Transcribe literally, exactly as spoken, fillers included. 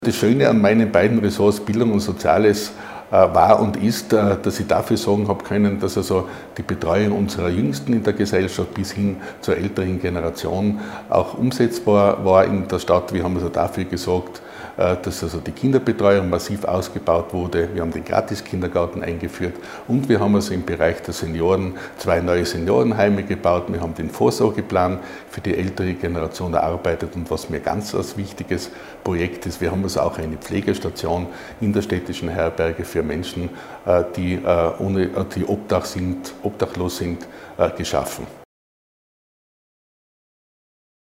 Das Schöne an meinen beiden Ressorts Bildung und Soziales äh, war und ist, äh, dass ich dafür sagen habe können, dass also die Betreuung unserer Jüngsten in der Gesellschaft bis hin zur älteren Generation auch umsetzbar war in der Stadt. Wir haben also dafür gesorgt, äh, dass also die Kinderbetreuung massiv ausgebaut wurde. Wir haben den Gratis-Kindergarten eingeführt und wir haben also im Bereich der Senioren zwei neue Seniorenheime gebaut. Wir haben den Vorsorgeplan für die ältere Generation erarbeitet und was mir ganz als wichtiges Projekt ist, wir haben also auch eine Pflegestation in der städtischen Herberge für Menschen, die, ohne, die obdach sind, obdachlos sind, geschaffen.